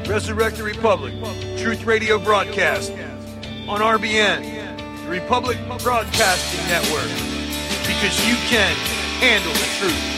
Resurrect the Republic, Truth Radio broadcast on RBN, the Republic Broadcasting Network, because you can handle the truth.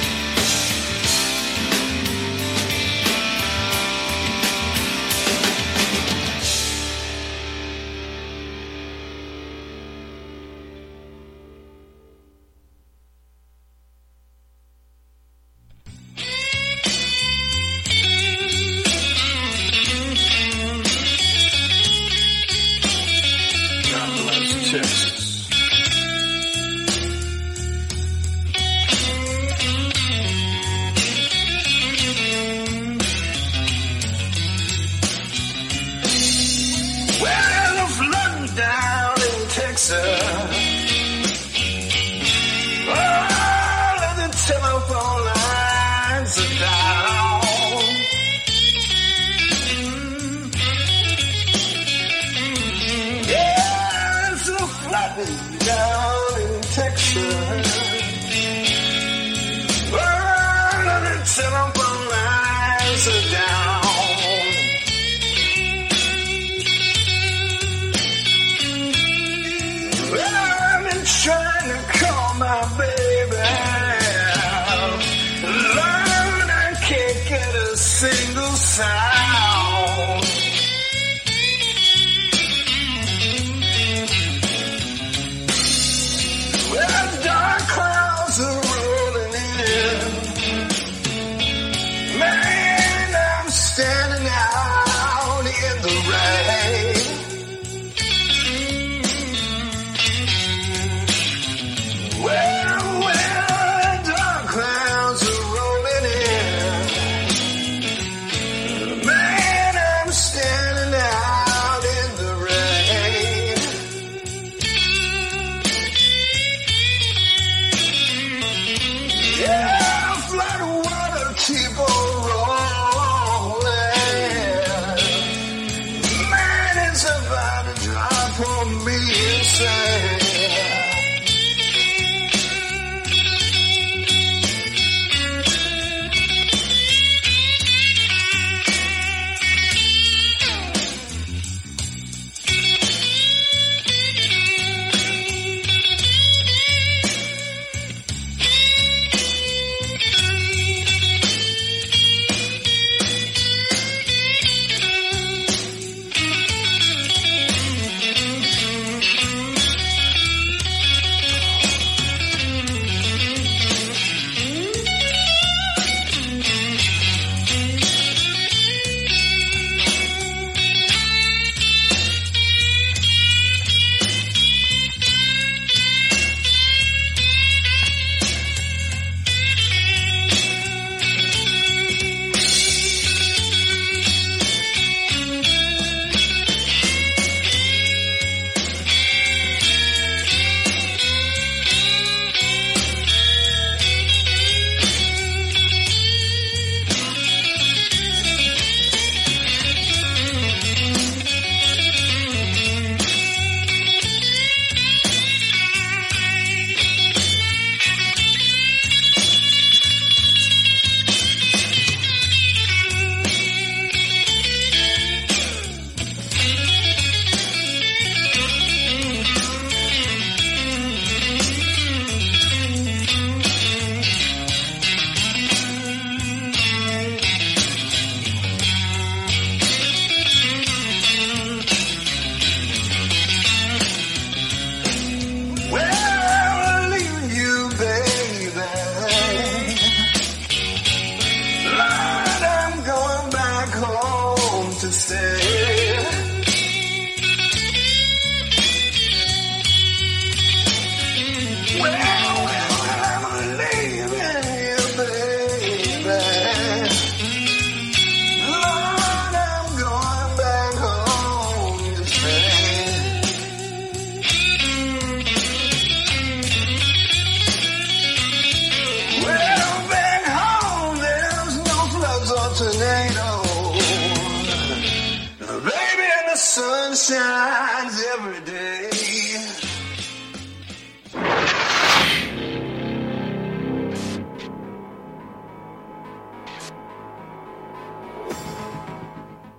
shines every day.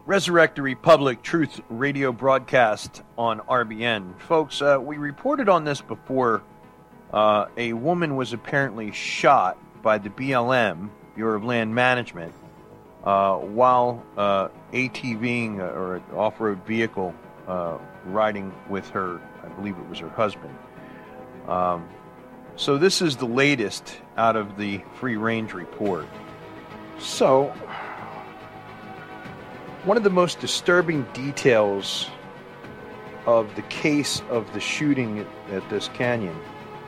Resurrect the Republic Truth Radio broadcast on RBN. Folks, we reported on this before. A woman was apparently shot by the BLM, Bureau of Land Management, while ATVing or an off-road vehicle riding with her, I believe it was her husband. So this is the latest out of the Free Range Report. So, one of the most disturbing details of the case of the shooting at this canyon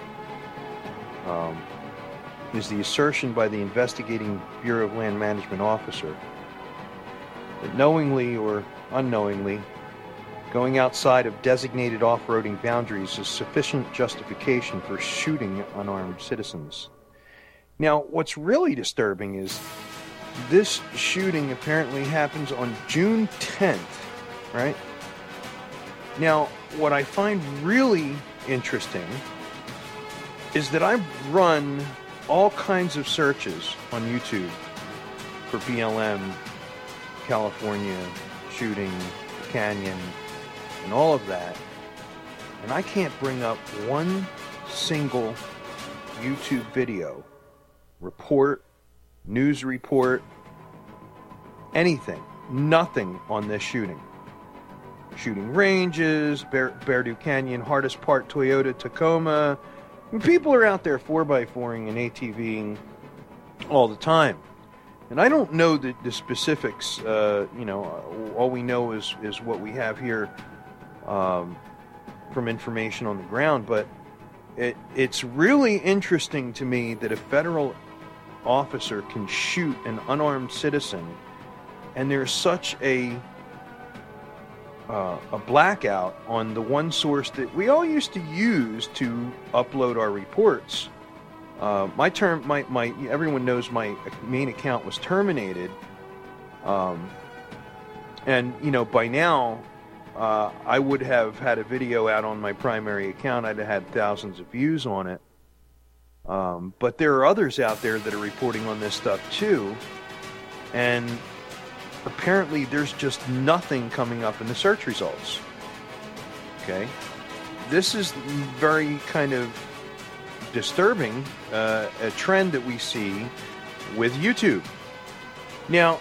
is the assertion by the investigating Bureau of Land Management officer that knowingly or unknowingly going outside of designated off-roading boundaries is sufficient justification for shooting unarmed citizens. Now, what's really disturbing is this shooting apparently happens on June 10th, right? Now, what I find really interesting is that I've run all kinds of searches on YouTube for BLM, California, shooting, canyon, and all of that, and I can't bring up one single YouTube video, report, news report, anything, nothing on this shooting. Shooting ranges, Beardo Canyon, hardest part Toyota Tacoma. People are out there 4x4ing and ATVing all the time. And I don't know the specifics, all we know is what we have here from information on the ground, but it's really interesting to me that a federal officer can shoot an unarmed citizen, and there's such a blackout on the one source that we all used to use to upload our reports. Everyone knows my main account was terminated, and by now I would have had a video out on my primary account. I'd have had thousands of views on it. But there are others out there that are reporting on this stuff too, and apparently there's just nothing coming up in the search results. Okay? This is very kind of disturbing, a trend that we see with YouTube. Now,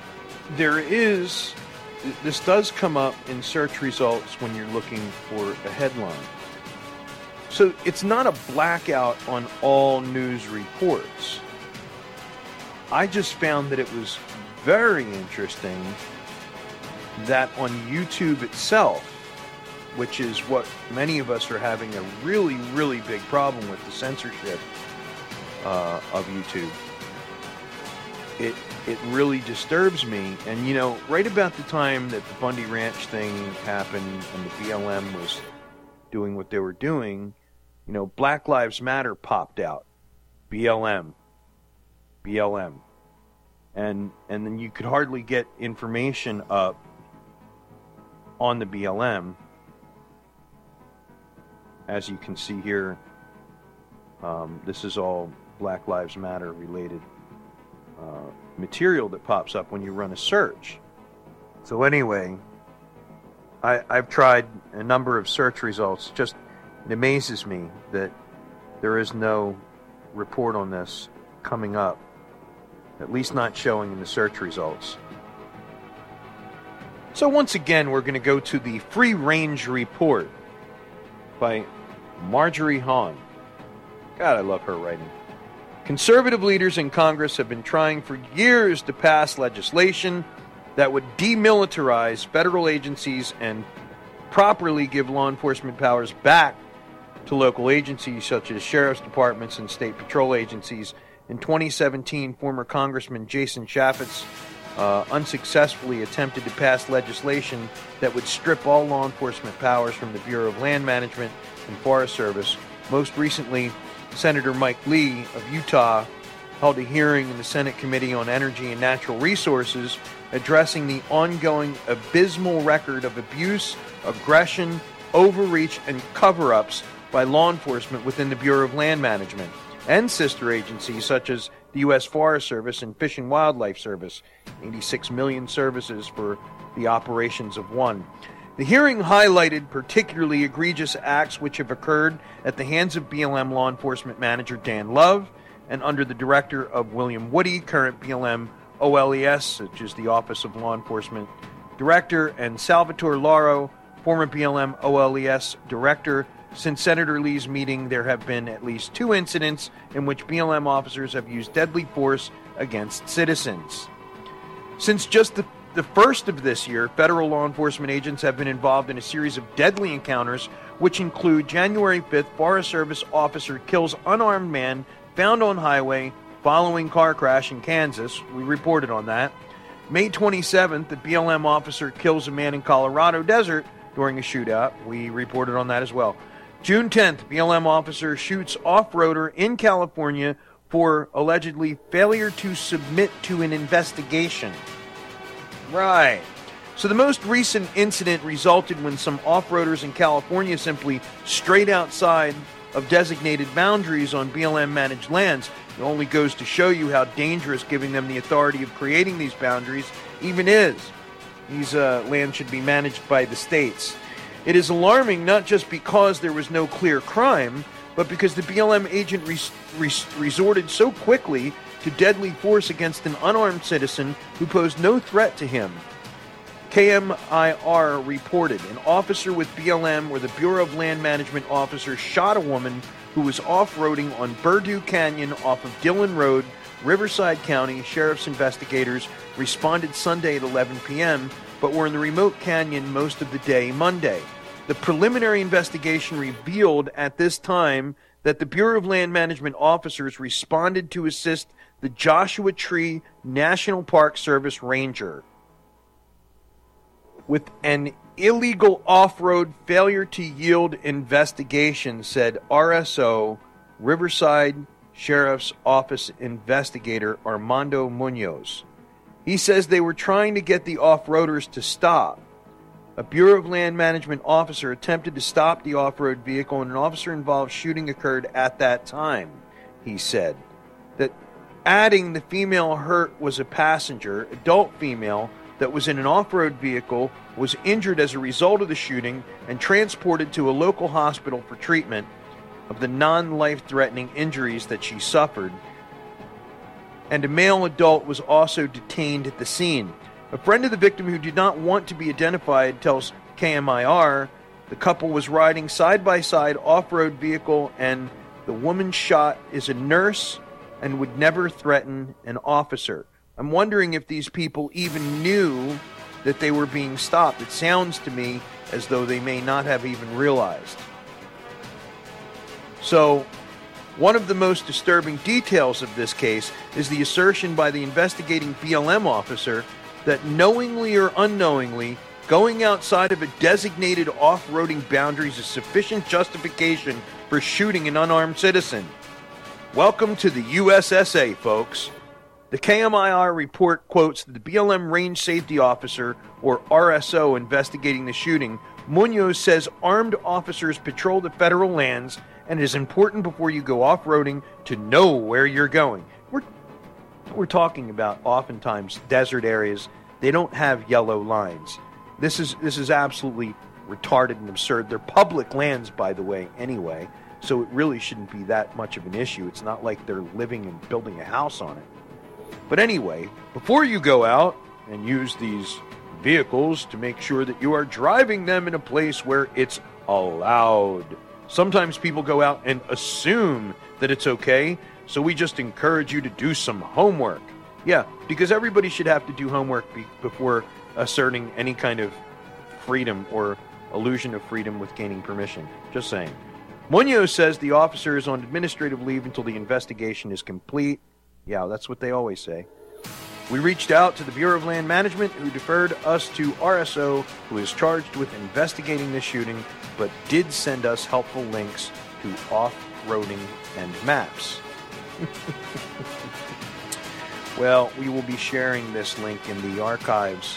this does come up in search results when you're looking for a headline. So it's not a blackout on all news reports. I just found that it was very interesting that on YouTube itself, which is what many of us are having a really, really big problem with, the censorship of YouTube, it really disturbs me. And, right about the time that the Bundy Ranch thing happened and the BLM was doing what they were doing, Black Lives Matter popped out. BLM. And then you could hardly get information up on the BLM. As you can see here, this is all Black Lives Matter related material that pops up when you run a search. So anyway, I've tried a number of search results. Just it amazes me that there is no report on this coming up, at least not showing in the search results. So once again, we're going to go to the Free Range Report by Marjorie Hahn. God, I love her writing. Conservative leaders in Congress have been trying for years to pass legislation that would demilitarize federal agencies and properly give law enforcement powers back to local agencies such as sheriff's departments and state patrol agencies. In 2017, former Congressman Jason Chaffetz unsuccessfully attempted to pass legislation that would strip all law enforcement powers from the Bureau of Land Management and Forest Service. Most recently, Senator Mike Lee of Utah held a hearing in the Senate Committee on Energy and Natural Resources addressing the ongoing abysmal record of abuse, aggression, overreach, and cover-ups by law enforcement within the Bureau of Land Management and sister agencies such as the U.S. Forest Service and Fish and Wildlife Service. 86 million services for the operations of one. The hearing highlighted particularly egregious acts which have occurred at the hands of BLM law enforcement manager Dan Love and under the director of William Woody, current BLM OLES, which is the Office of Law Enforcement Director, and Salvatore Lauro, former BLM OLES director. Since Senator Lee's meeting, there have been at least 2 incidents in which BLM officers have used deadly force against citizens. Since just the first of this year, federal law enforcement agents have been involved in a series of deadly encounters, which include January 5th, Forest Service officer kills unarmed man found on highway following car crash in Kansas. We reported on that. May 27th, the BLM officer kills a man in Colorado Desert during a shootout. We reported on that as well. June 10th, BLM officer shoots off-roader in California for allegedly failure to submit to an investigation. Right. So the most recent incident resulted when some off-roaders in California simply strayed outside of designated boundaries on BLM-managed lands. It only goes to show you how dangerous giving them the authority of creating these boundaries even is. These lands should be managed by the states. It is alarming not just because there was no clear crime, but because the BLM agent resorted so quickly to deadly force against an unarmed citizen who posed no threat to him. KMIR reported an officer with BLM, or the Bureau of Land Management officer, shot a woman who was off-roading on Burdew Canyon off of Dillon Road, Riverside County. Sheriff's investigators responded Sunday at 11 p.m., but were in the remote canyon most of the day Monday. The preliminary investigation revealed at this time that the Bureau of Land Management officers responded to assist the Joshua Tree National Park Service ranger with an illegal off-road failure to yield investigation, said RSO Riverside Sheriff's Office investigator Armando Munoz. He says they were trying to get the off-roaders to stop. A Bureau of Land Management officer attempted to stop the off-road vehicle, and an officer-involved shooting occurred at that time, he said. That adding the female hurt was a passenger, adult female, that was in an off-road vehicle, was injured as a result of the shooting and transported to a local hospital for treatment of the non-life-threatening injuries that she suffered. And a male adult was also detained at the scene. A friend of the victim who did not want to be identified tells KMIR the couple was riding side-by-side off-road vehicle, and the woman shot is a nurse and would never threaten an officer. I'm wondering if these people even knew that they were being stopped. It sounds to me as though they may not have even realized. So, one of the most disturbing details of this case is the assertion by the investigating BLM officer that knowingly or unknowingly, going outside of a designated off-roading boundaries is sufficient justification for shooting an unarmed citizen. Welcome to the USSA, folks. The KMIR report quotes the BLM Range Safety Officer, or RSO, investigating the shooting. Munoz says armed officers patrol the federal lands, and it is important before you go off-roading to know where you're going. We're talking about oftentimes desert areas. They don't have yellow lines. This is absolutely retarded and absurd. They're public lands, by the way, anyway, so it really shouldn't be that much of an issue. It's not like they're living and building a house on it. But anyway, before you go out and use these vehicles, to make sure that you are driving them in a place where it's allowed. Sometimes people go out and assume that it's okay, so we just encourage you to do some homework. Yeah, because everybody should have to do homework before asserting any kind of freedom or illusion of freedom with gaining permission. Just saying. Munoz says the officer is on administrative leave until the investigation is complete. Yeah, that's what they always say. We reached out to the Bureau of Land Management, who deferred us to RSO, who is charged with investigating this shooting, but did send us helpful links to off-roading and maps. Well, we will be sharing this link in the archives.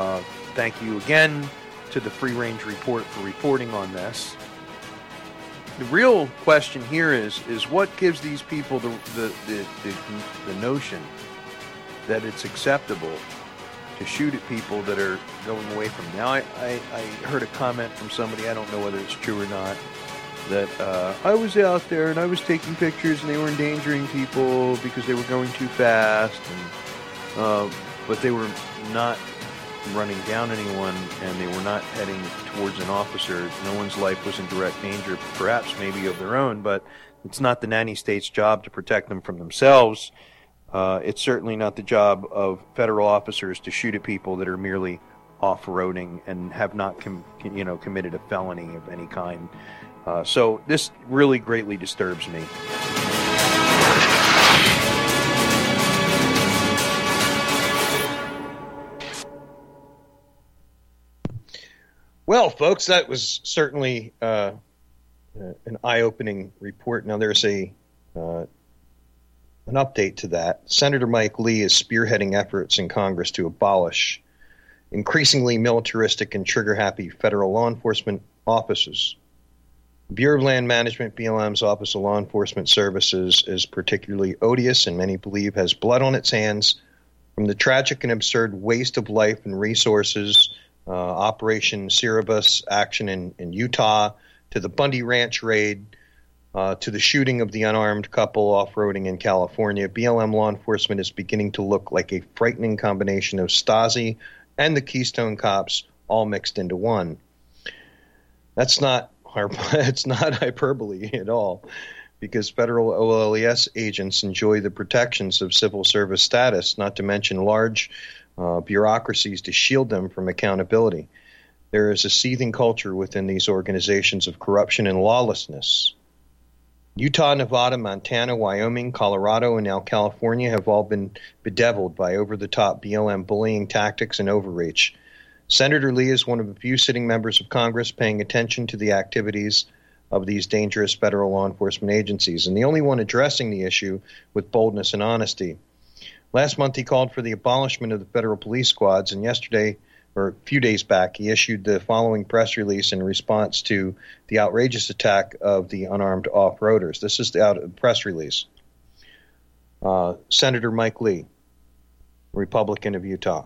Thank you again to the Free Range Report for reporting on this. The real question here is what gives these people the notion that it's acceptable to shoot at people that are going away from them. Now, I heard a comment from somebody, I don't know whether it's true or not, that I was out there and I was taking pictures and they were endangering people because they were going too fast, and but they were not running down anyone, and they were not heading towards an officer. No one's life was in direct danger, perhaps maybe of their own, but it's not the nanny state's job to protect them from themselves. It's certainly not the job of federal officers to shoot at people that are merely off-roading and have not committed a felony of any kind. So this really greatly disturbs me. Well, folks, that was certainly an eye-opening report. Now, there's an update to that. Senator Mike Lee is spearheading efforts in Congress to abolish increasingly militaristic and trigger-happy federal law enforcement offices. Bureau of Land Management, BLM's Office of Law Enforcement Services, is particularly odious and many believe has blood on its hands from the tragic and absurd waste of life and resources, Operation Cerebus action in Utah, to the Bundy Ranch raid, to the shooting of the unarmed couple off-roading in California. BLM law enforcement is beginning to look like a frightening combination of Stasi and the Keystone Cops all mixed into one. It's not hyperbole at all, because federal OLES agents enjoy the protections of civil service status, not to mention large bureaucracies to shield them from accountability. There is a seething culture within these organizations of corruption and lawlessness. Utah, Nevada, Montana, Wyoming, Colorado, and now California have all been bedeviled by over-the-top BLM bullying tactics and overreach. Senator Lee is one of the few sitting members of Congress paying attention to the activities of these dangerous federal law enforcement agencies, and the only one addressing the issue with boldness and honesty. Last month, he called for the abolishment of the federal police squads, and yesterday, or a few days back, he issued the following press release in response to the outrageous attack of the unarmed off-roaders. This is the press release. Senator Mike Lee, Republican of Utah,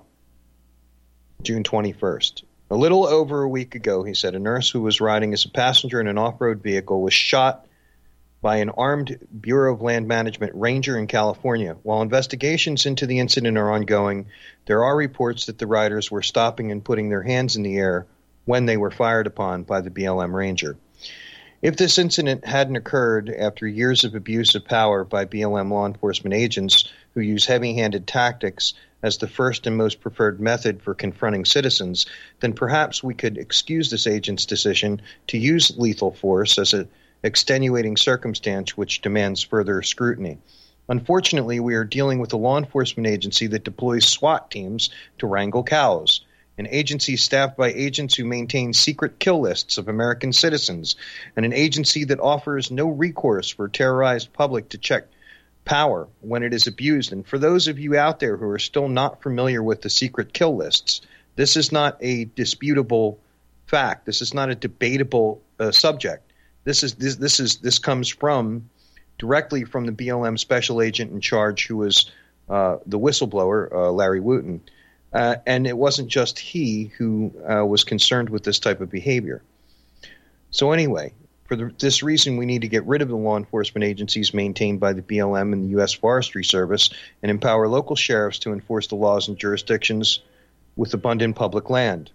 June 21st. A little over a week ago, he said, a nurse who was riding as a passenger in an off-road vehicle was shot by an armed Bureau of Land Management ranger in California. While investigations into the incident are ongoing, there are reports that the riders were stopping and putting their hands in the air when they were fired upon by the BLM ranger. If this incident hadn't occurred after years of abuse of power by BLM law enforcement agents who use heavy-handed tactics as the first and most preferred method for confronting citizens, then perhaps we could excuse this agent's decision to use lethal force as an extenuating circumstance which demands further scrutiny. Unfortunately, we are dealing with a law enforcement agency that deploys SWAT teams to wrangle cows, an agency staffed by agents who maintain secret kill lists of American citizens, and an agency that offers no recourse for terrorized public to check power when it is abused. And for those of you out there who are still not familiar with the secret kill lists, this is not a disputable fact. This is not a debatable subject. This comes from directly from the BLM special agent in charge, who was the whistleblower, Larry Wooten. And it wasn't just he who was concerned with this type of behavior. So anyway, for this reason, we need to get rid of the law enforcement agencies maintained by the BLM and the U.S. Forestry Service and empower local sheriffs to enforce the laws in jurisdictions with abundant public land.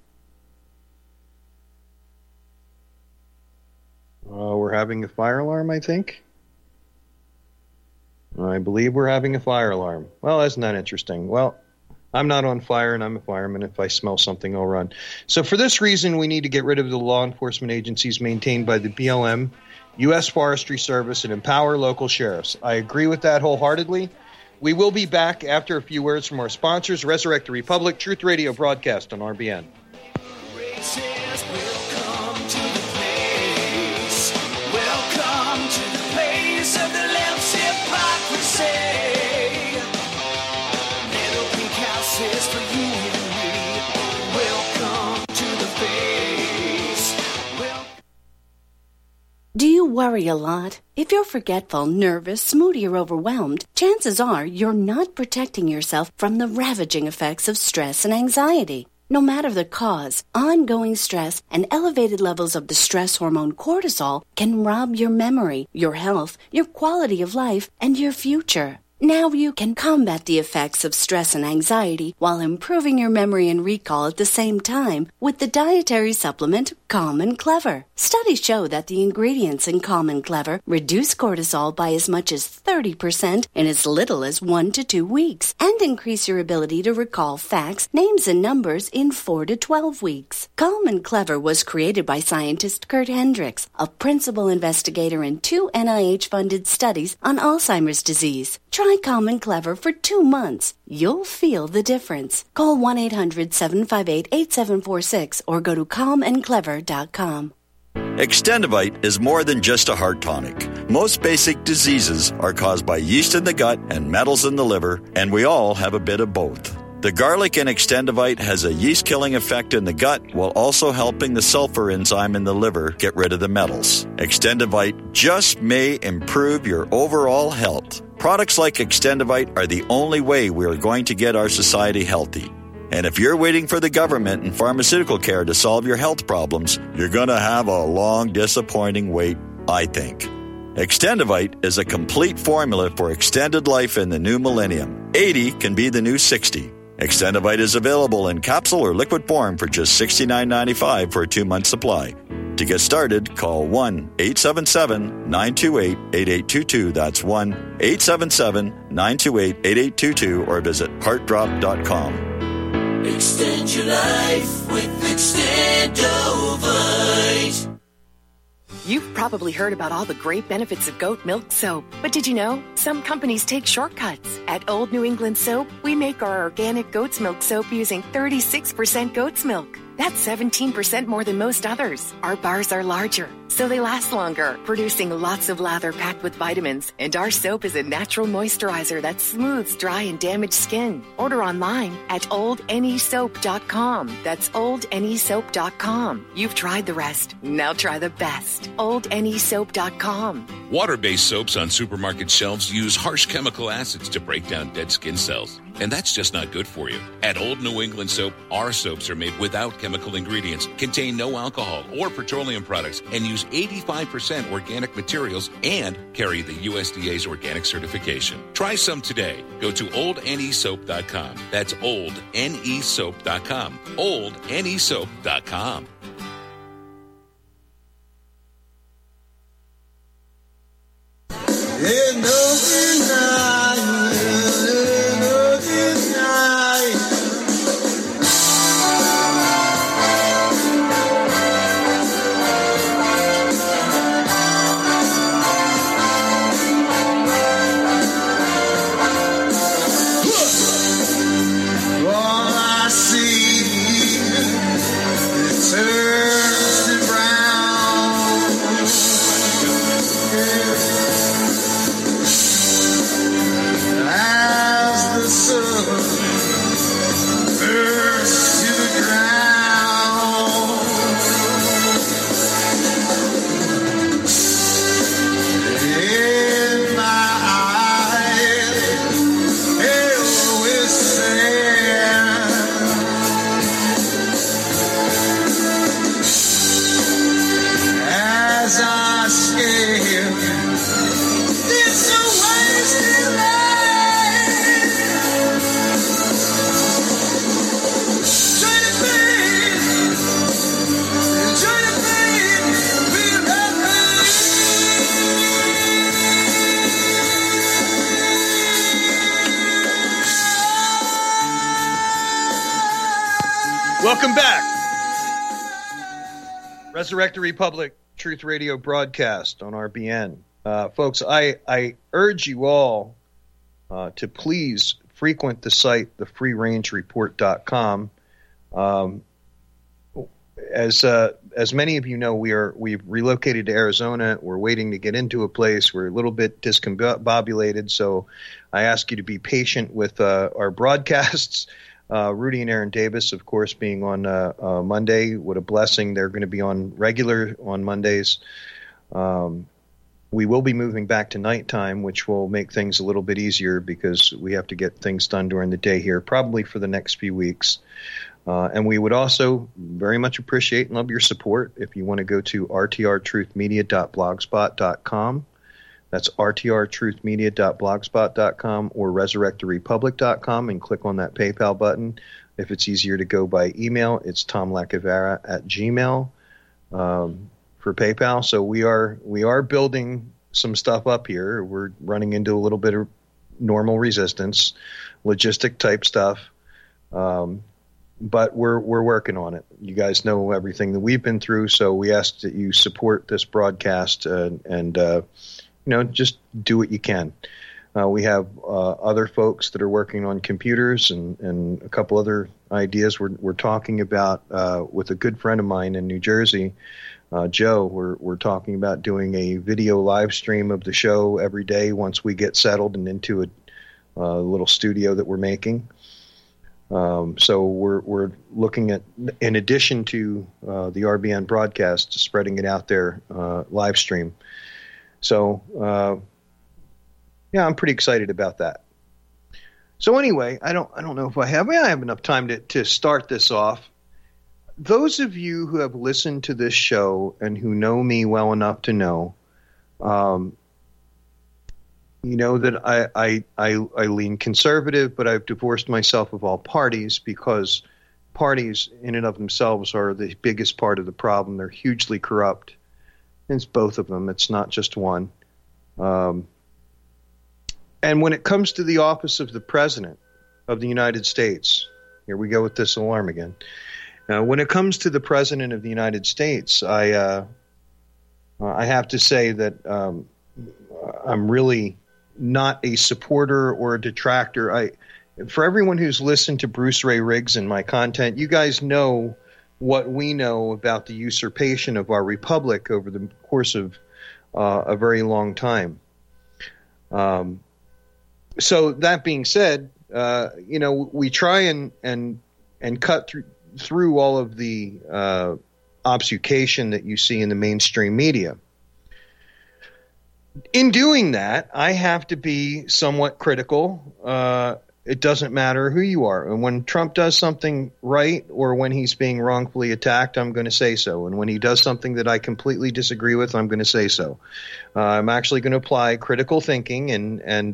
We're having a fire alarm, I think. I believe we're having a fire alarm. Well, isn't that interesting? Well, I'm not on fire, and I'm a fireman. If I smell something, I'll run. So for this reason, we need to get rid of the law enforcement agencies maintained by the BLM, U.S. Forestry Service, and empower local sheriffs. I agree with that wholeheartedly. We will be back after a few words from our sponsors, Resurrect the Republic, Truth Radio broadcast on RBN. Do you worry worry a lot? If you're forgetful, nervous, moody, or overwhelmed, chances are you're not protecting yourself from the ravaging effects of stress and anxiety. No matter the cause, ongoing stress and elevated levels of the stress hormone cortisol can rob your memory, your health, your quality of life, and your future. Now you can combat the effects of stress and anxiety while improving your memory and recall at the same time with the dietary supplement Calm and Clever. Studies show that the ingredients in Calm and Clever reduce cortisol by as much as 30% in as little as 1 to 2 weeks and increase your ability to recall facts, names, and numbers in 4 to 12 weeks. Calm and Clever was created by scientist Kurt Hendricks, a principal investigator in 2 NIH-funded studies on Alzheimer's disease. Try Calm and Clever for 2 months. You'll feel the difference. Call 1-800-758-8746 or go to calmandclever.com. Extendivite is more than just a heart tonic. Most basic diseases are caused by yeast in the gut and metals in the liver, and we all have a bit of both. The garlic in Extendivite has a yeast-killing effect in the gut while also helping the sulfur enzyme in the liver get rid of the metals. Extendivite just may improve your overall health. Products like Extendivite are the only way we are going to get our society healthy. And if you're waiting for the government and pharmaceutical care to solve your health problems, you're going to have a long, disappointing wait, I think. Extendivite is a complete formula for extended life in the new millennium. 80 can be the new 60. Extendivite is available in capsule or liquid form for just $69.95 for a 2-month supply. To get started, call 1-877-928-8822. That's 1-877-928-8822 or visit heartdrop.com. Extend your life with Extendovite. You've probably heard about all the great benefits of goat milk soap, but did you know some companies take shortcuts? At Old New England Soap, we make our organic goat's milk soap using 36% goat's milk. That's 17% more than most others. Our bars are larger, so they last longer, producing lots of lather packed with vitamins. And our soap is a natural moisturizer that smooths dry and damaged skin. Order online at oldnesoap.com. That's oldnesoap.com. You've tried the rest. Now try the best. oldnesoap.com. Water-based soaps on supermarket shelves use harsh chemical acids to break down dead skin cells. And that's just not good for you. At Old New England Soap, our soaps are made without chemical ingredients, contain no alcohol or petroleum products, and use 85% organic materials and carry the USDA's organic certification. Try some today. Go to oldnesoap.com. That's oldnesoap.com. oldnesoap.com. Welcome back. Resurrect the Republic Truth Radio broadcast on RBN. Folks, I urge you all to please frequent the site, thefreerangereport.com. As many of you know, we've relocated to Arizona. We're waiting to get into a place. We're a little bit discombobulated, so I ask you to be patient with our broadcasts. Rudy and Aaron Davis, of course, being on Monday. What a blessing. They're going to be on regular on Mondays. We will be moving back to nighttime, which will make things a little bit easier because we have to get things done during the day here, probably for the next few weeks. And we would also very much appreciate and love your support if you want to go to rtrtruthmedia.blogspot.com. That's rtrtruthmedia.blogspot.com or resurrecttherepublic.com and click on that PayPal button. If it's easier to go by email, it's tomlacavera@gmail. For PayPal. So we are building some stuff up here. We're running into a little bit of normal resistance, logistic type stuff, but we're working on it. You guys know everything that we've been through, so we ask that you support this broadcast and just do what you can. We have other folks that are working on computers and a couple other ideas we're talking about with a good friend of mine in New Jersey. Joe, we're talking about doing a video live stream of the show every day once we get settled and into a little studio that we're making. So we're looking at, in addition to the RBN broadcast, spreading it out there live stream. So I'm pretty excited about that. So anyway, I don't know if I have enough time to start this off. Those of you who have listened to this show and who know me well enough to know, you know that I lean conservative, but I've divorced myself of all parties because parties in and of themselves are the biggest part of the problem. They're hugely corrupt. It's both of them. It's not just one. And when it comes to the office of the President of the United States, here we go with this alarm again. When it comes to the President of the United States, I have to say that I'm really not a supporter or a detractor. For everyone who's listened to Bruce Ray Riggs and my content, you guys know what we know about the usurpation of our republic over the course of a very long time. So that being said, we try and cut through all of the obfuscation that you see in the mainstream media. In doing that, I have to be somewhat critical. It doesn't matter who you are. And when Trump does something right or when he's being wrongfully attacked, I'm going to say so. And when he does something that I completely disagree with, I'm going to say so. I'm actually going to apply critical thinking and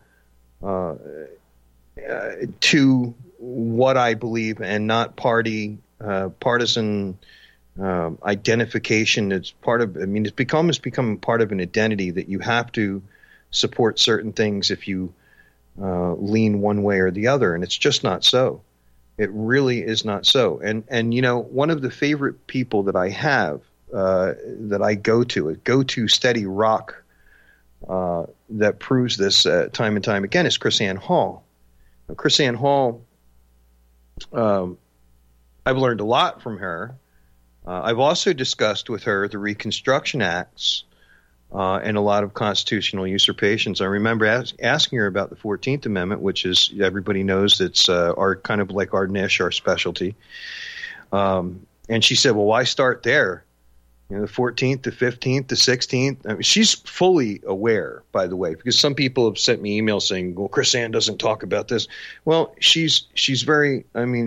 to what I believe and not partisan identification. It's part of, it's become part of an identity that you have to support certain things if you lean one way or the other. And it's just not so. It really is not so. And one of the favorite people that I have that I go to steady rock that proves this time and time again is KrisAnne Hall. Now, KrisAnne Hall, I've learned a lot from her. I've also discussed with her the Reconstruction Acts and a lot of constitutional usurpations. I remember asking her about the 14th Amendment, which is, everybody knows, it's our kind of like our niche, our specialty. And she said, well, why start there? The 14th, the 15th, the 16th. I mean, she's fully aware, by the way, because some people have sent me emails saying, well, KrisAnne doesn't talk about this. Well, she's very,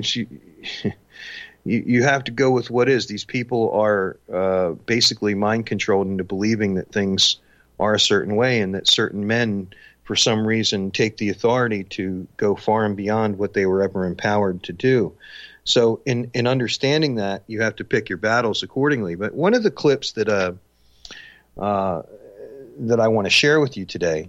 you have to go with what is. These people are basically mind controlled into believing that things are a certain way and that certain men, for some reason, take the authority to go far and beyond what they were ever empowered to do. So in understanding that, you have to pick your battles accordingly. But one of the clips that I want to share with you today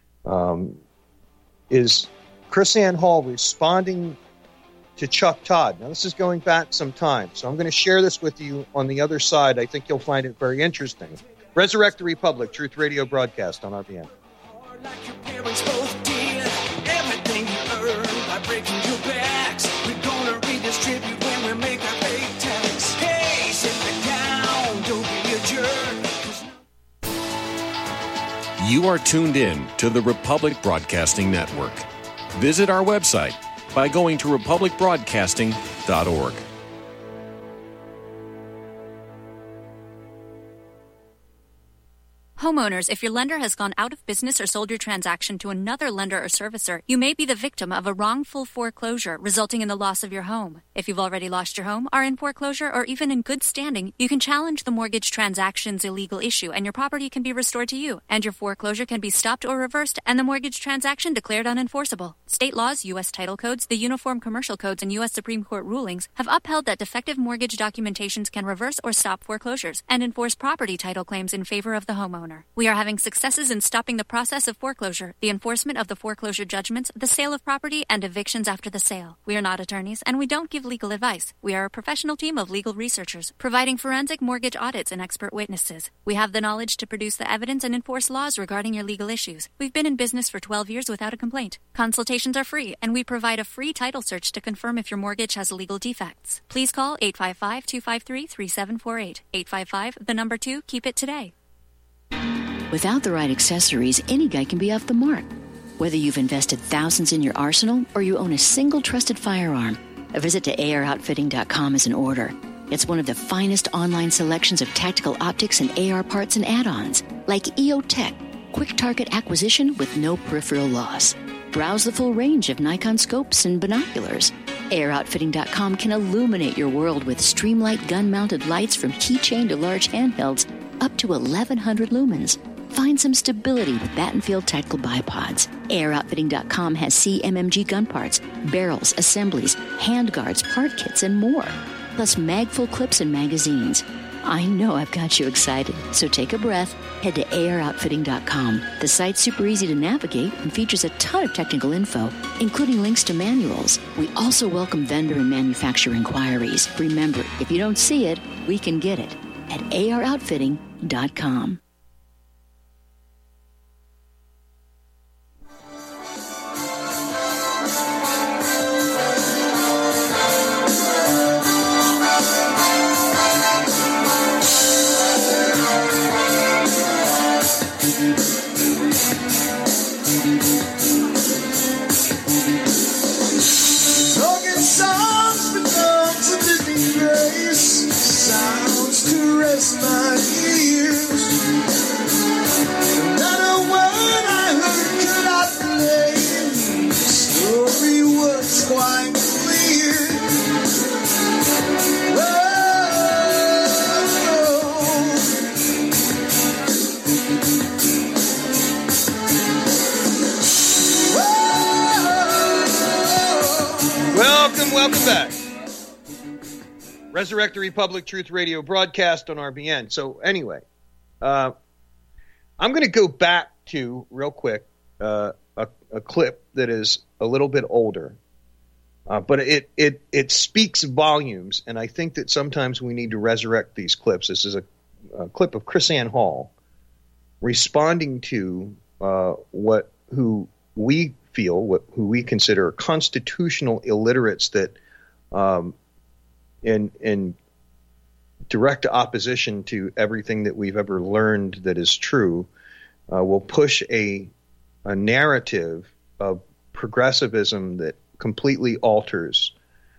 is KrisAnne Hall responding to Chuck Todd. Now, this is going back some time, so I'm going to share this with you on the other side. I think you'll find it very interesting. Resurrect the Republic, Truth Radio broadcast on RBN. Like your parents both did, everything you earned by breaking your backs. We're gonna redistribute when we make our pay tax. Hey, sit back down, don't be a jerk. You are tuned in to the Republic Broadcasting Network. Visit our website by going to republicbroadcasting.org. Homeowners, if your lender has gone out of business or sold your transaction to another lender or servicer, you may be the victim of a wrongful foreclosure, resulting in the loss of your home. If you've already lost your home, are in foreclosure, or even in good standing, you can challenge the mortgage transaction's illegal issue, and your property can be restored to you, and your foreclosure can be stopped or reversed, and the mortgage transaction declared unenforceable. State laws, U.S. title codes, the Uniform Commercial Codes, and U.S. Supreme Court rulings have upheld that defective mortgage documentations can reverse or stop foreclosures and enforce property title claims in favor of the homeowner. We are having successes in stopping the process of foreclosure, the enforcement of the foreclosure judgments, the sale of property, and evictions after the sale. We are not attorneys, and we don't give legal advice. We are a professional team of legal researchers, providing forensic mortgage audits and expert witnesses. We have the knowledge to produce the evidence and enforce laws regarding your legal issues. We've been in business for 12 years without a complaint. Consultations are free, and we provide a free title search to confirm if your mortgage has legal defects. Please call 855-253-3748. 855, 2, keep it today. Without the right accessories, any guy can be off the mark. Whether you've invested thousands in your arsenal or you own a single trusted firearm, a visit to AROutfitting.com is in order. It's one of the finest online selections of tactical optics and AR parts and add-ons, like EOTech, quick target acquisition with no peripheral loss. Browse the full range of Nikon scopes and binoculars. AROutfitting.com can illuminate your world with Streamlight gun-mounted lights from keychain to large handhelds up to 1,100 lumens. Find some stability with Battenfield Tactical Bipods. AirOutfitting.com has CMMG gun parts, barrels, assemblies, handguards, part kits, and more. Plus magful clips and magazines. I know I've got you excited, so take a breath. Head to AirOutfitting.com. The site's super easy to navigate and features a ton of technical info, including links to manuals. We also welcome vendor and manufacturer inquiries. Remember, if you don't see it, we can get it at AirOutfitting.com. Welcome back. Resurrect the Republic Truth Radio broadcast on RBN. So anyway, I'm going to go back to, real quick, a clip that is a little bit older, but it speaks volumes, and I think that sometimes we need to resurrect these clips. This is a clip of KrisAnne Hall responding to who we consider constitutional illiterates that, in direct opposition to everything that we've ever learned that is true, will push a narrative of progressivism that completely alters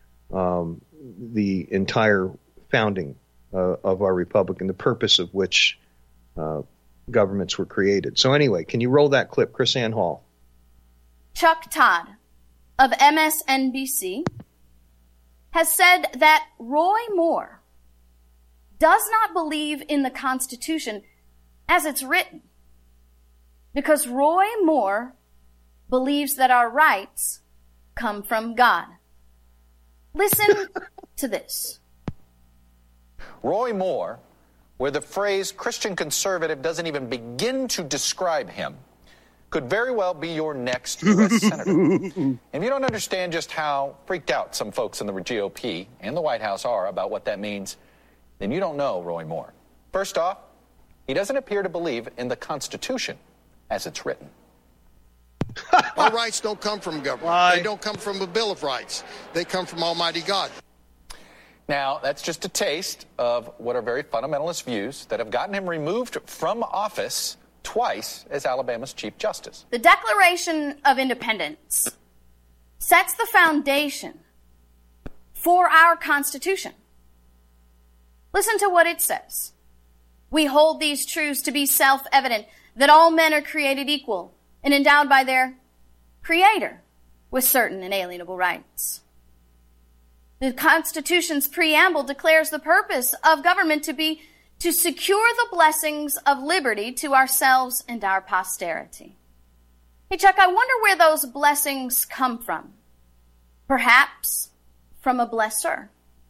the entire founding of our republic and the purpose of which governments were created. So anyway, can you roll that clip, KrisAnne Hall? Chuck Todd of MSNBC has said that Roy Moore does not believe in the Constitution as it's written because Roy Moore believes that our rights come from God. Listen to this. Roy Moore, where the phrase Christian conservative doesn't even begin to describe him, could very well be your next U.S. Senator. And if you don't understand just how freaked out some folks in the GOP and the White House are about what that means, then you don't know Roy Moore. First off, he doesn't appear to believe in the Constitution as it's written. Our rights don't come from government. Why? They don't come from a Bill of Rights. They come from Almighty God. Now, that's just a taste of what are very fundamentalist views that have gotten him removed from office twice as Alabama's Chief Justice. The Declaration of Independence sets the foundation for our Constitution. Listen to what it says. We hold these truths to be self-evident, that all men are created equal and endowed by their Creator with certain inalienable rights. The Constitution's preamble declares the purpose of government to be to secure the blessings of liberty to ourselves and our posterity. Hey, Chuck, I wonder where those blessings come from. Perhaps from a blesser.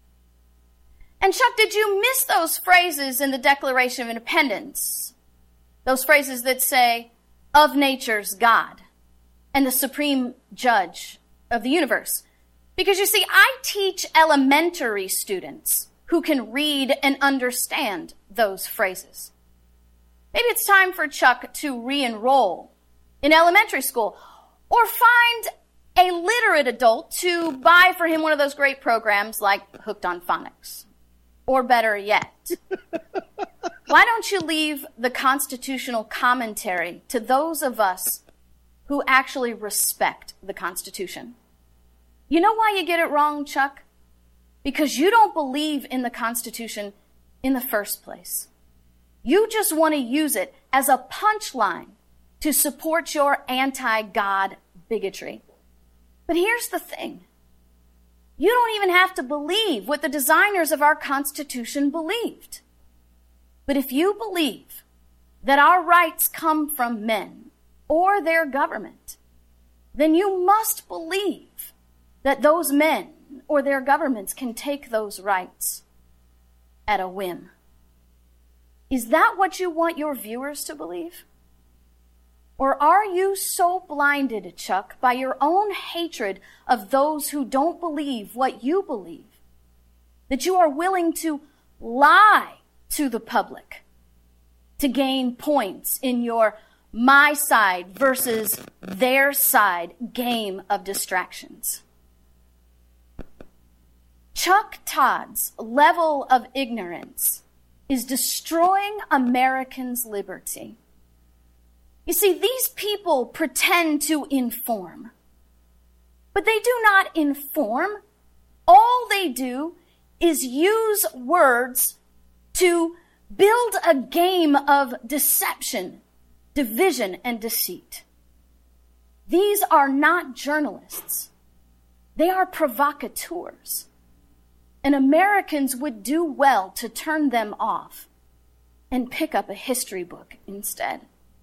And Chuck, did you miss those phrases in the Declaration of Independence? Those phrases that say, of nature's God and the supreme judge of the universe. Because you see, I teach elementary students who can read and understand those phrases. Maybe it's time for Chuck to re-enroll in elementary school or find a literate adult to buy for him one of those great programs like Hooked on Phonics. Or better yet, why don't you leave the constitutional commentary to those of us who actually respect the Constitution? You know why you get it wrong, Chuck? Because you don't believe in the Constitution in the first place. You just want to use it as a punchline to support your anti-God bigotry. But here's the thing. You don't even have to believe what the designers of our Constitution believed. But if you believe that our rights come from men or their government, then you must believe that those men or their governments can take those rights at a whim. Is that what you want your viewers to believe? Or are you so blinded, Chuck, by your own hatred of those who don't believe what you believe, that you are willing to lie to the public to gain points in your my side versus their side game of distractions? Chuck Todd's level of ignorance is destroying Americans' liberty. You see, these people pretend to inform, but they do not inform. All they do is use words to build a game of deception, division, and deceit. These are not journalists. They are provocateurs. And Americans would do well to turn them off and pick up a history book instead.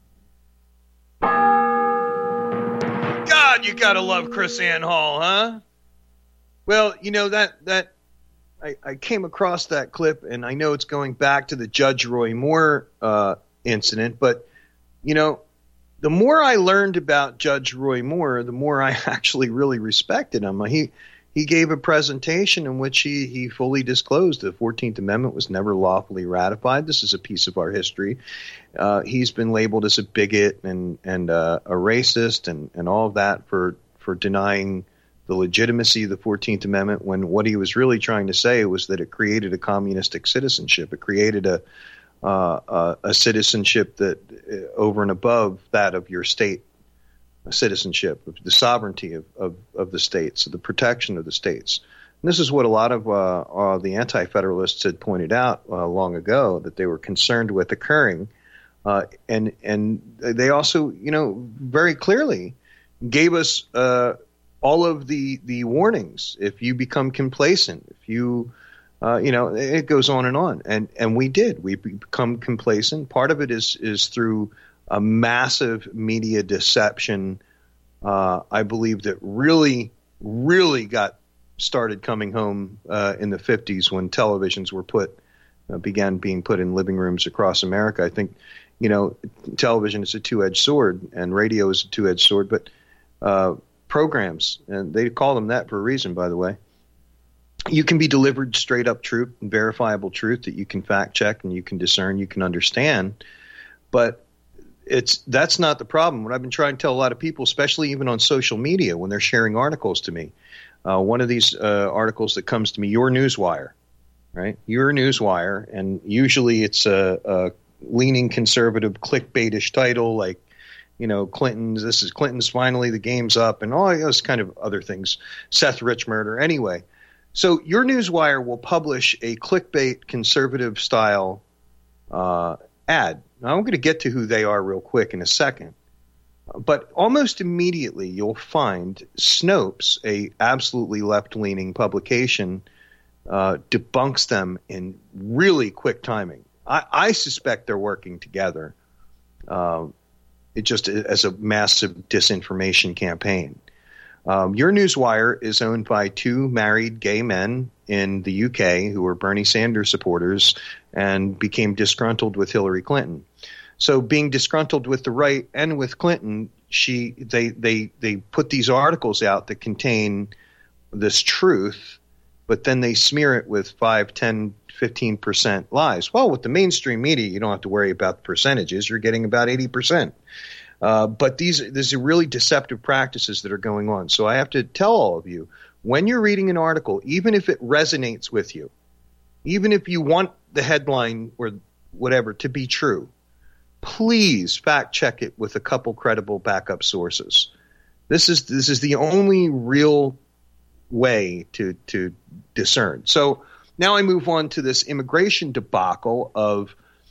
God, you gotta love Chris Ann Hall, huh? Well, you know, that I came across that clip, and I know it's going back to the Judge Roy Moore incident, but, you know, the more I learned about Judge Roy Moore, the more I actually really respected him. He gave a presentation in which he fully disclosed the 14th Amendment was never lawfully ratified. This is a piece of our history. He's been labeled as a bigot and a racist and all of that for denying the legitimacy of the 14th Amendment, when what he was really trying to say was that it created a communistic citizenship. It created a citizenship that over and above that of your state citizenship, of the sovereignty of the states, the protection of the states. And this is what a lot of the anti-federalists had pointed out long ago, that they were concerned with occurring. And they also, you know, very clearly gave us all of the warnings. If you become complacent, if you, you know, it goes on. And we did. We become complacent. Part of it is through a massive media deception, I believe, that really, really got started coming home in the 50s when televisions were began being put in living rooms across America. I think, you know, television is a two-edged sword and radio is a two-edged sword, but programs, and they call them that for a reason, by the way. You can be delivered straight up truth and verifiable truth that you can fact check and you can discern, you can understand, but that's not the problem. What I've been trying to tell a lot of people, especially even on social media when they're sharing articles to me, one of these articles that comes to me, Your Newswire, right? Your Newswire, and usually it's a leaning conservative clickbaitish title like, you know, Clinton's finally, the game's up, and all those kind of other things. Seth Rich murder. Anyway, so Your Newswire will publish a clickbait conservative style ad. Now, I'm going to get to who they are real quick in a second. But almost immediately, you'll find Snopes, a absolutely left-leaning publication, debunks them in really quick timing. I suspect they're working together. It just as a massive disinformation campaign. Your Newswire is owned by two married gay men in the UK who were Bernie Sanders supporters and became disgruntled with Hillary Clinton. So being disgruntled with the right and with Clinton, they put these articles out that contain this truth, but then they smear it with 5, 10, 15% lies. Well, with the mainstream media, you don't have to worry about the percentages. You're getting about 80%. But these are really deceptive practices that are going on. So I have to tell all of you, when you're reading an article, even if it resonates with you, even if you want the headline or whatever to be true, please fact check it with a couple credible backup sources. This is the only real way to discern. So now I move on to this immigration debacle of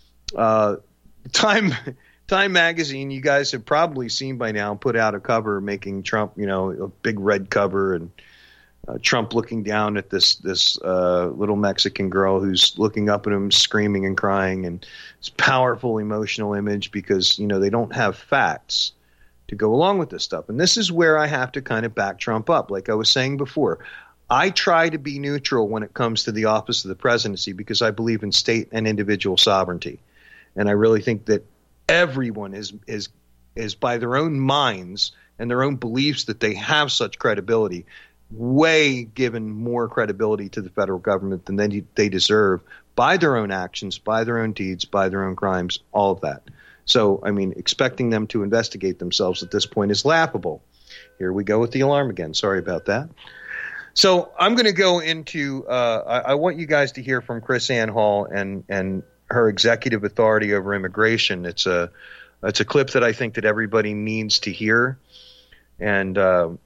Time magazine. You guys have probably seen by now, put out a cover making Trump, a big red cover, and Trump looking down at this little Mexican girl who's looking up at him, screaming and crying, and it's powerful emotional image because they don't have facts to go along with this stuff. And this is where I have to kind of back Trump up. Like I was saying before, I try to be neutral when it comes to the office of the presidency because I believe in state and individual sovereignty, and I really think that everyone is by their own minds and their own beliefs that they have such credibility, way given more credibility to the federal government than they deserve by their own actions, by their own deeds, by their own crimes, all of that. So, I mean, expecting them to investigate themselves at this point is laughable. Here we go with the alarm again. Sorry about that. So I'm going to go into I want you guys to hear from KrisAnne Hall and her executive authority over immigration. It's a clip that I think that everybody needs to hear, and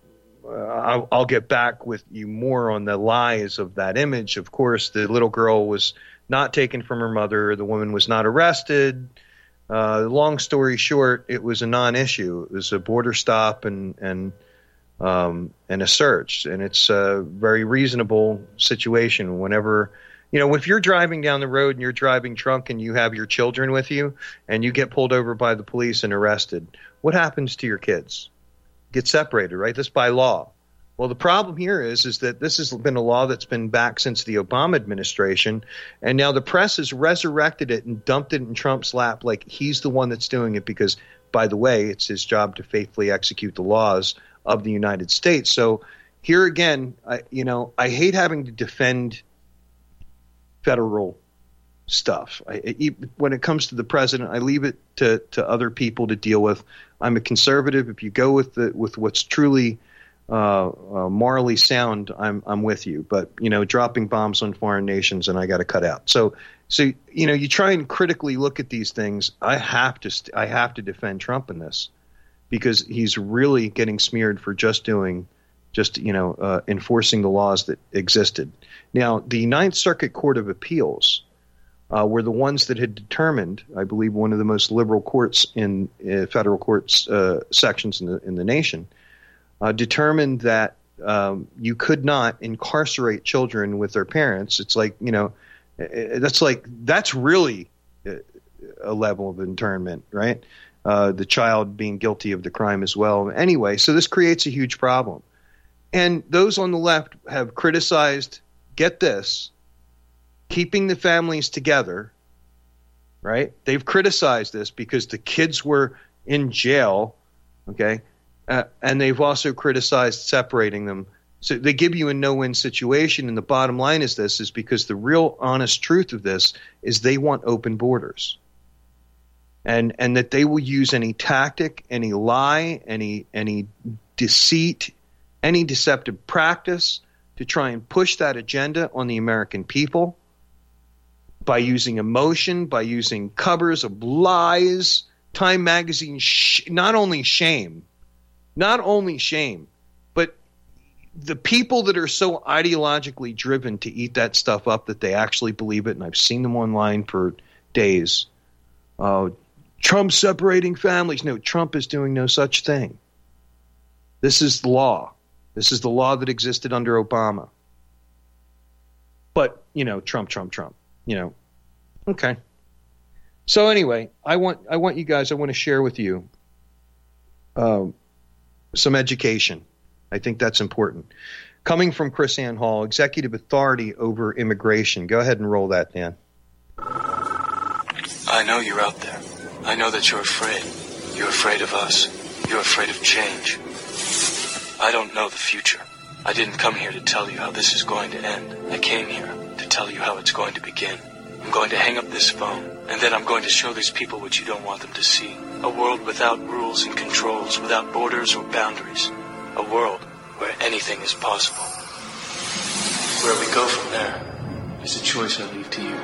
I'll get back with you more on the lies of that image. Of course, the little girl was not taken from her mother. The woman was not arrested. Long story short, it was a non-issue. It was a border stop and a search, and it's a very reasonable situation. Whenever, if you're driving down the road and you're driving drunk and you have your children with you and you get pulled over by the police and arrested, what happens to your kids? Get separated, right? That's by law. Well, the problem here is that this has been a law that's been back since the Obama administration, and now the press has resurrected it and dumped it in Trump's lap like he's the one that's doing it because, by the way, it's his job to faithfully execute the laws of the United States. So here again, I hate having to defend federal stuff. When it comes to the president, I leave it to other people to deal with. I'm a conservative. If you go with what's truly morally sound, I'm with you. But dropping bombs on foreign nations, and I got to cut out. So you try and critically look at these things. I have to defend Trump in this because he's really getting smeared for enforcing the laws that existed. Now, the Ninth Circuit Court of Appeals were the ones that had determined, I believe, one of the most liberal courts in federal courts sections in the nation, determined that you could not incarcerate children with their parents. It's like, that's really a level of internment, right? The child being guilty of the crime as well. Anyway, so this creates a huge problem. And those on the left have criticized, get this, keeping the families together, right? They've criticized this because the kids were in jail, okay? And they've also criticized separating them. So they give you a no-win situation, and the bottom line is because the real honest truth of this is they want open borders. And that they will use any tactic, any lie, any deceit, any deceptive practice to try and push that agenda on the American people by using emotion, by using covers of lies. Time magazine, not only shame, but the people that are so ideologically driven to eat that stuff up that they actually believe it, and I've seen them online for days. Trump separating families. No, Trump is doing no such thing. This is the law. This is the law that existed under Obama. But, Trump, okay. So anyway, I want you guys, I want to share with you some education. I think that's important. Coming from KrisAnne Hall, Executive Authority over Immigration. Go ahead and roll that, Dan. I know you're out there. I know that you're afraid. You're afraid of us. You're afraid of change. I don't know the future. I didn't come here to tell you how this is going to end. I came here to tell you how it's going to begin. I'm going to hang up this phone, and then I'm going to show these people what you don't want them to see. A world without rules and controls, without borders or boundaries. A world where anything is possible. Where we go from there is a choice I leave to you.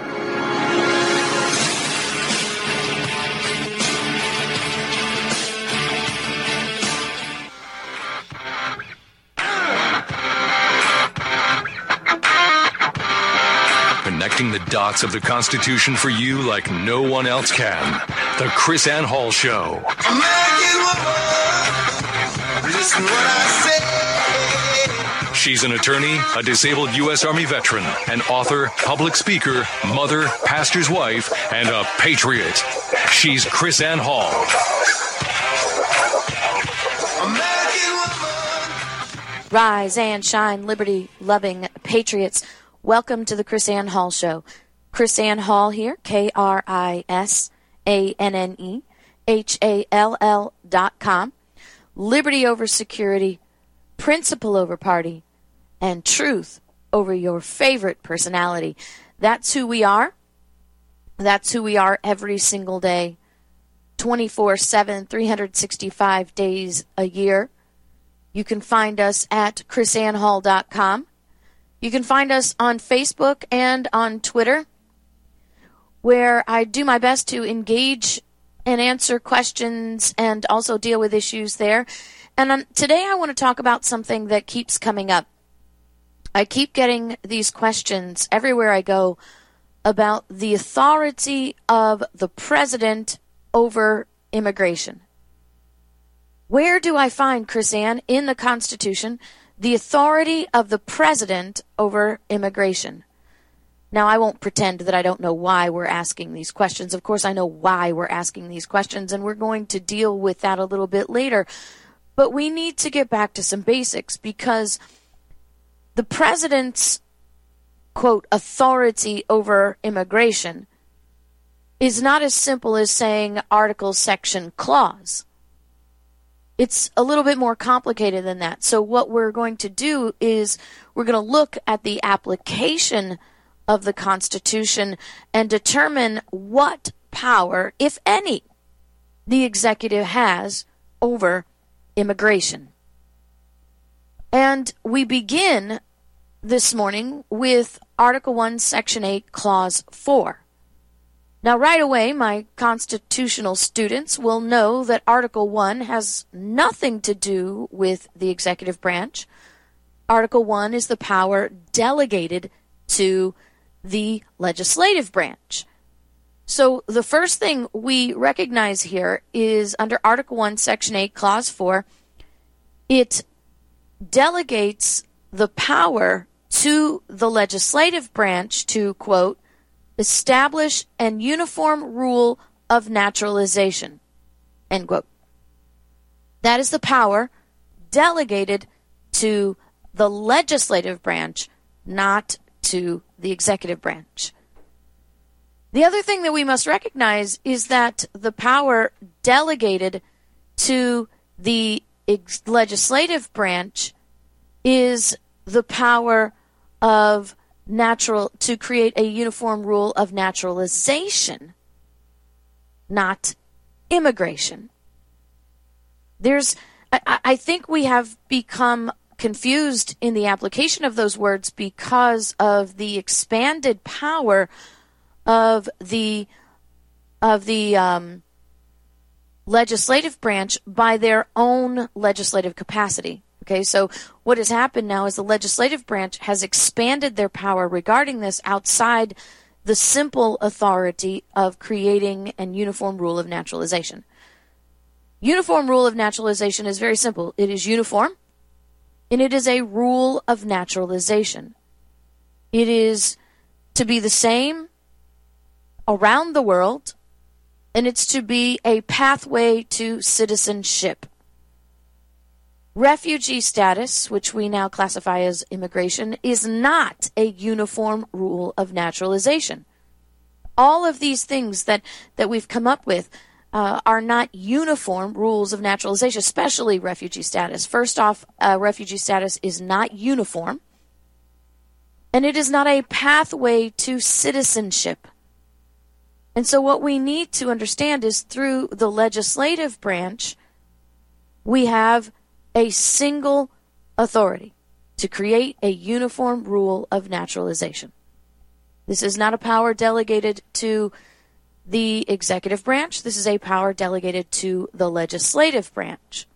Connecting the dots of the Constitution for you like no one else can. The KrisAnne Hall Show. Listen what I say. She's an attorney, a disabled U.S. Army veteran, an author, public speaker, mother, pastor's wife, and a patriot. She's KrisAnne Hall. Rise and shine, liberty-loving patriots. Welcome to the KrisAnne Hall Show. KrisAnne Hall here, KrisAnnehall.com. Liberty over security, principle over party, and truth over your favorite personality. That's who we are. That's who we are every single day, 24/7, 365 days a year. You can find us at KrisAnnehall.com. You can find us on Facebook and on Twitter, where I do my best to engage and answer questions and also deal with issues there. And today I want to talk about something that keeps coming up. I keep getting these questions everywhere I go about the authority of the president over immigration. Where do I find, KrisAnne, in the Constitution, the authority of the president over immigration? Now, I won't pretend that I don't know why we're asking these questions. Of course, I know why we're asking these questions, and we're going to deal with that a little bit later. But we need to get back to some basics, because the president's, quote, authority over immigration is not as simple as saying article, section, clause. It's a little bit more complicated than that. So what we're going to do is we're going to look at the application of the Constitution and determine what power, if any, the executive has over immigration. And we begin this morning with Article 1, Section 8, Clause 4. Now, right away, my constitutional students will know that Article 1 has nothing to do with the executive branch. Article 1 is the power delegated to the legislative branch. So the first thing we recognize here is under Article 1, Section 8, Clause 4, it delegates the power to the legislative branch to, quote, establish an uniform rule of naturalization, end quote. That is the power delegated to the legislative branch, not to the executive branch. The other thing that we must recognize is that the power delegated to the legislative branch is the power of to create a uniform rule of naturalization, not immigration. I think we have become confused in the application of those words because of the expanded power of the legislative branch by their own legislative capacity. Okay, so what has happened now is the legislative branch has expanded their power regarding this outside the simple authority of creating an uniform rule of naturalization. Uniform rule of naturalization is very simple. It is uniform, and it is a rule of naturalization. It is to be the same around the world, and it's to be a pathway to citizenship. Refugee status, which we now classify as immigration, is not a uniform rule of naturalization. All of these things that we've come up with are not uniform rules of naturalization, especially refugee status. First off, refugee status is not uniform, and it is not a pathway to citizenship. And so what we need to understand is through the legislative branch, we have a single authority to create a uniform rule of naturalization. This is not a power delegated to the executive branch. This is a power delegated to the legislative branch.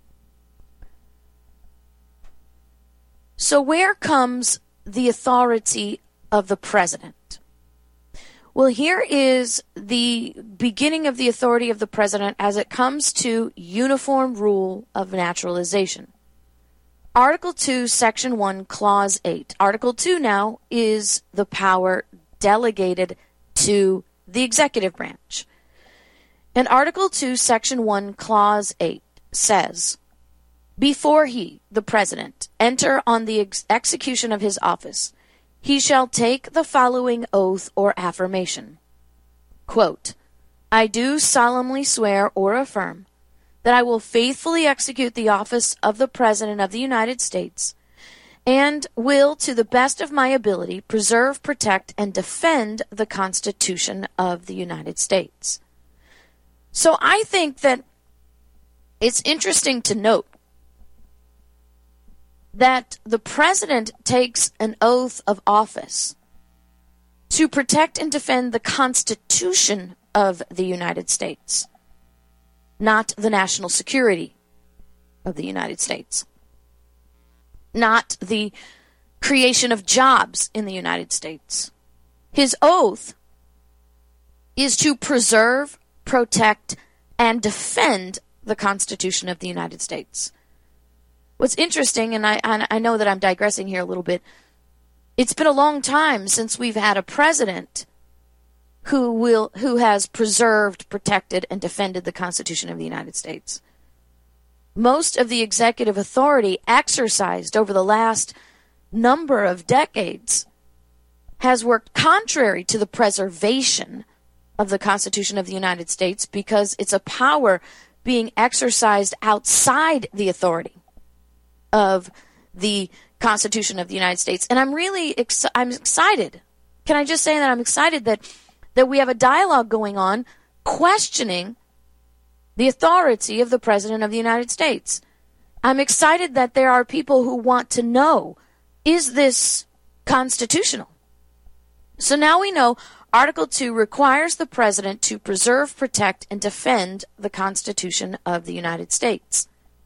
So where comes the authority of the president? Well, here is the beginning of the authority of the president as it comes to uniform rule of naturalization. Article 2, Section 1, Clause 8. Article 2 now is the power delegated to the executive branch. And Article 2, Section 1, Clause 8 says, before he, the president, enter on the execution of his office, he shall take the following oath or affirmation. Quote, I do solemnly swear or affirm that I will faithfully execute the office of the President of the United States and will, to the best of my ability, preserve, protect, and defend the Constitution of the United States. So I think that it's interesting to note that the president takes an oath of office to protect and defend the Constitution of the United States, not the national security of the United States, not the creation of jobs in the United States. His oath is to preserve, protect, and defend the Constitution of the United States. What's interesting, and I know that I'm digressing here a little bit, it's been a long time since we've had a president who has preserved, protected, and defended the Constitution of the United States. Most of the executive authority exercised over the last number of decades has worked contrary to the preservation of the Constitution of the United States because it's a power being exercised outside the authority of the Constitution of the United States. And I'm really I'm excited. Can I just say that I'm excited that we have a dialogue going on questioning the authority of the President of the United States. I'm excited that there are people who want to know, is this constitutional? So now we know Article 2 requires the President to preserve, protect, and defend the Constitution of the United States.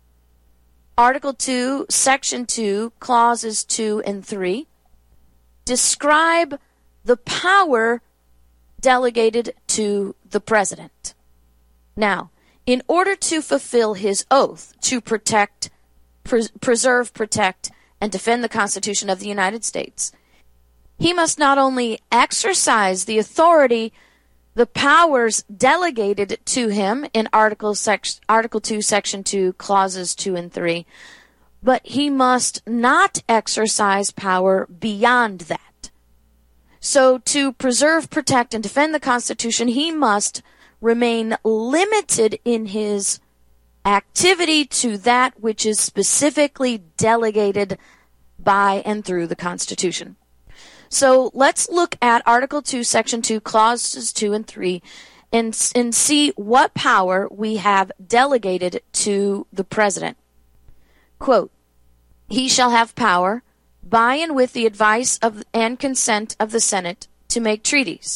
Article 2, Section 2, Clauses 2 and 3 describe the power delegated to the President. Now, in order to fulfill his oath to protect, preserve, protect, and defend the Constitution of the United States, he must not only exercise the authority, the powers delegated to him in Article 2, Section 2, Clauses 2 and 3, but he must not exercise power beyond that. So to preserve, protect, and defend the Constitution, he must remain limited in his activity to that which is specifically delegated by and through the Constitution. So let's look at Article 2, Section 2, Clauses 2 and 3, and see what power we have delegated to the President. Quote, he shall have power, by and with the advice of and consent of the Senate, to make treaties,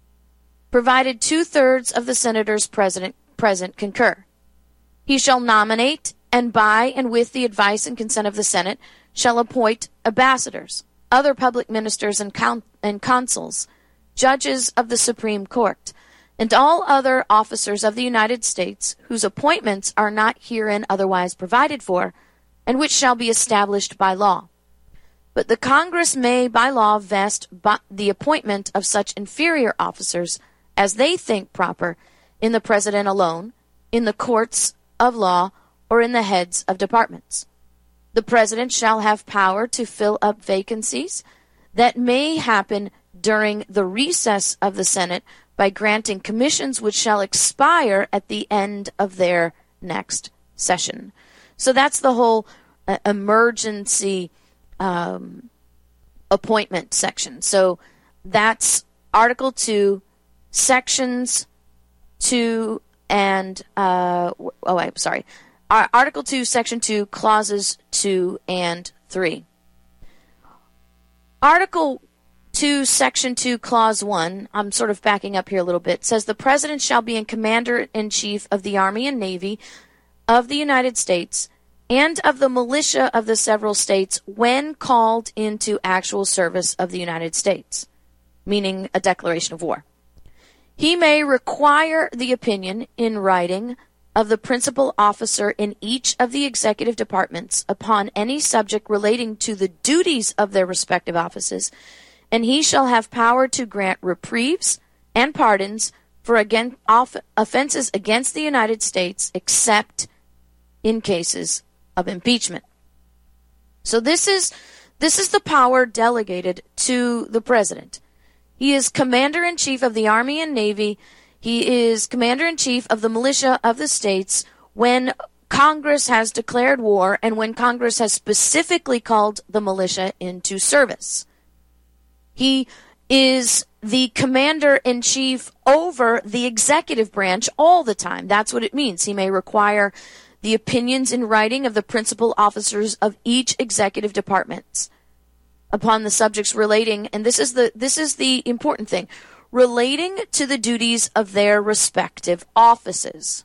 provided 2/3 of the senators present concur. He shall nominate, and by and with the advice and consent of the Senate, shall appoint ambassadors, other public ministers and consuls judges of the Supreme Court, and all other officers of the United States whose appointments are not herein otherwise provided for, and which shall be established by law. But the Congress may by law vest the appointment of such inferior officers as they think proper in the President alone, in the courts of law, or in the heads of departments. The President shall have power to fill up vacancies that may happen during the recess of the Senate by granting commissions which shall expire at the end of their next session. So that's the whole emergency appointment section. So that's Article 2, Sections 2 and, Article 2, Section 2, Clauses 2 and 3. Article 2, Section 2, Clause 1, I'm sort of backing up here a little bit, says the President shall be Commander-in-Chief of the Army and Navy of the United States and of the militia of the several states when called into actual service of the United States, meaning a declaration of war. He may require the opinion in writing of the principal officer in each of the executive departments upon any subject relating to the duties of their respective offices, and he shall have power to grant reprieves and pardons for offenses against the United States, except in cases of impeachment. So this is the power delegated to the President. He is Commander-in-Chief of the Army and Navy. He is Commander-in-Chief of the militia of the states when Congress has declared war and when Congress has specifically called the militia into service. He is the Commander-in-Chief over the executive branch all the time. That's what it means. He may require the opinions in writing of the principal officers of each executive department upon the subjects relating, and this is the important thing, relating to the duties of their respective offices.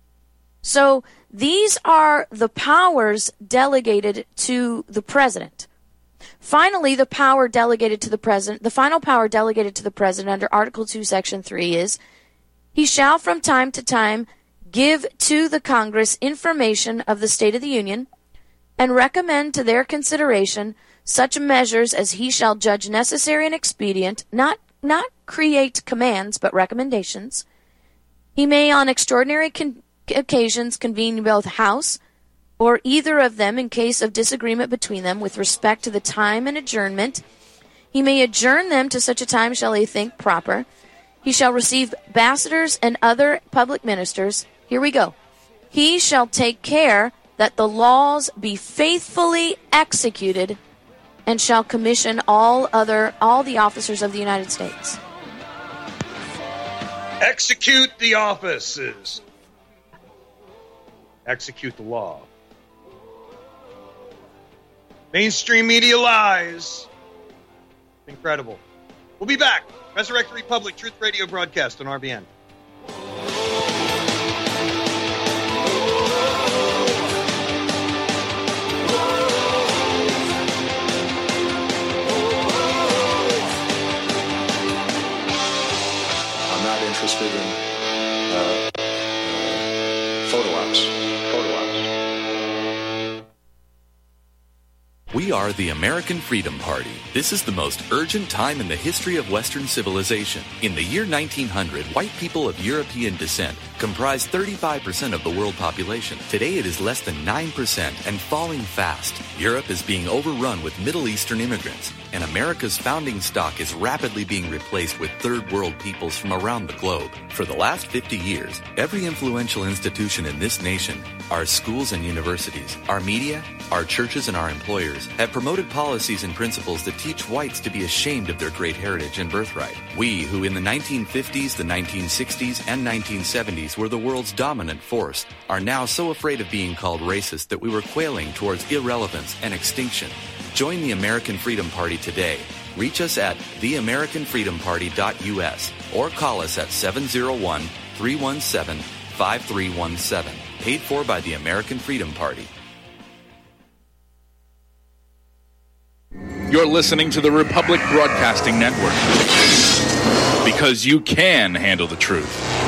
So these are the powers delegated to the President. Finally, the power delegated to the President, the final power delegated to the President under Article 2, Section 3 is, he shall from time to time give to the Congress information of the State of the Union and recommend to their consideration such measures as he shall judge necessary and expedient, not create commands, but recommendations. He may on extraordinary occasions convene both House or either of them in case of disagreement between them with respect to the time and adjournment. He may adjourn them to such a time shall he think proper. He shall receive ambassadors and other public ministers. Here we go. He shall take care that the laws be faithfully executed and shall commission all the officers of the United States. Execute the offices. Execute the law. Mainstream media lies. Incredible. We'll be back. Resurrect the Republic, Truth Radio broadcast on RBN. Interested in photo ops. We are the American Freedom Party. This is the most urgent time in the history of Western civilization. In the year 1900, white people of European descent comprised 35% of the world population. Today it is less than 9% and falling fast. Europe is being overrun with Middle Eastern immigrants, and America's founding stock is rapidly being replaced with third world peoples from around the globe. For the last 50 years, every influential institution in this nation, our schools and universities, our media, our churches and our employers, have promoted policies and principles that teach whites to be ashamed of their great heritage and birthright. We, who in the 1950s, the 1960s, and 1970s were the world's dominant force, are now so afraid of being called racist that we were quailing towards irrelevance and extinction. Join the American Freedom Party today. Reach us at theamericanfreedomparty.us or call us at 701-317-5317. Paid for by the American Freedom Party. You're listening to the Republic Broadcasting Network. because you can handle the truth.